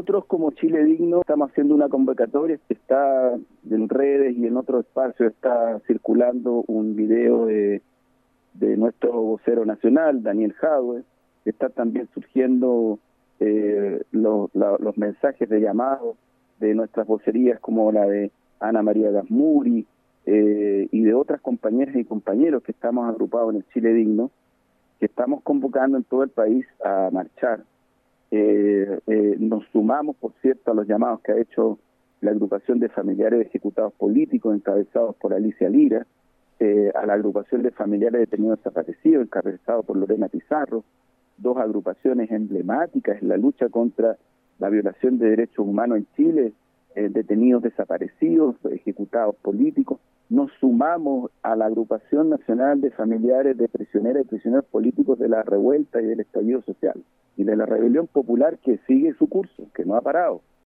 Nosotros como Chile Digno estamos haciendo una convocatoria que está en redes y en otros espacios está circulando un video de nuestro vocero nacional, Daniel Jadwe. Está también surgiendo los mensajes de llamado de nuestras vocerías como la de Ana María Gasmuri y de otras compañeras y compañeros que estamos agrupados en el Chile Digno, que estamos convocando en todo el país a marchar. Nos sumamos, por cierto, a los llamados que ha hecho la agrupación de familiares de ejecutados políticos encabezados por Alicia Lira, a la agrupación de familiares de detenidos desaparecidos encabezado por Lorena Pizarro, dos agrupaciones emblemáticas en la lucha contra la violación de derechos humanos en Chile, detenidos desaparecidos, ejecutados políticos. Nos sumamos a la agrupación nacional de familiares de prisioneras y prisioneros políticos de la revuelta y del estallido social y de la rebelión popular que sigue su curso, que no ha parado.